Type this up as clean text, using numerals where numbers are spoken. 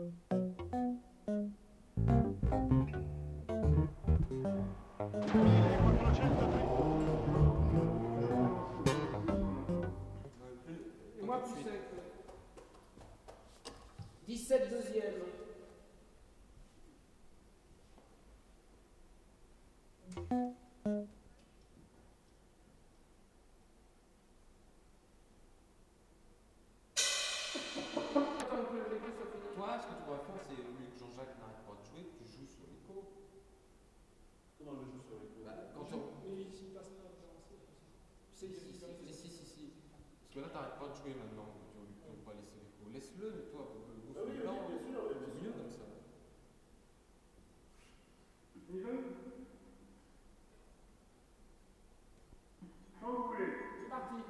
Et moi plus sec. 17 deuxième. Toi, ce que tu pourrais faire, c'est au lieu que Jean-Jacques n'arrête pas de jouer, tu joues sur l'écho. Comment je joue sur l'écho? Quand on... Si. Parce que là, t'arrêtes pas de jouer maintenant, tu ne pas laisser l'écho. Laisse-le, mais toi, pour que le goût soit blanc, bien sûr. c'est mieux comme ça. Il veut? Quand vous voulez. C'est parti.